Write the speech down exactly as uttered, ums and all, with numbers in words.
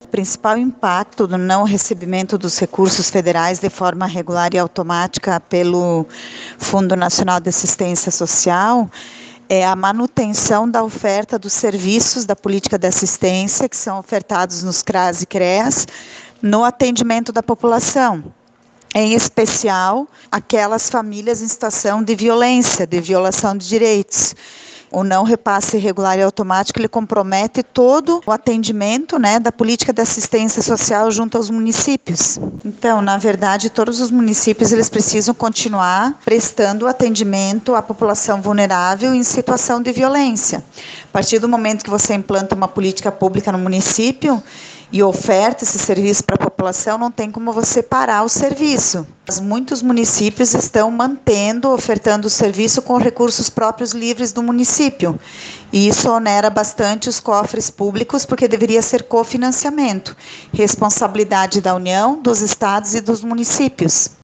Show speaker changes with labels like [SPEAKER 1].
[SPEAKER 1] O principal impacto do não recebimento dos recursos federais de forma regular e automática pelo Fundo Nacional de Assistência Social é a manutenção da oferta dos serviços da política de assistência que são ofertados nos CRAS e CREAS no atendimento da população, em especial aquelas famílias em situação de violência, de violação de direitos. O não repasse regular e automático, ele compromete todo o atendimento, né, da política de assistência social junto aos municípios. Então, na verdade, todos os municípios eles precisam continuar prestando atendimento à população vulnerável em situação de violência. A partir do momento que você implanta uma política pública no município e oferta esse serviço para a população, não tem como você parar o serviço. Mas muitos municípios estão mantendo, ofertando o serviço com recursos próprios livres do município. E isso onera bastante os cofres públicos, porque deveria ser cofinanciamento, responsabilidade da União, dos estados e dos municípios.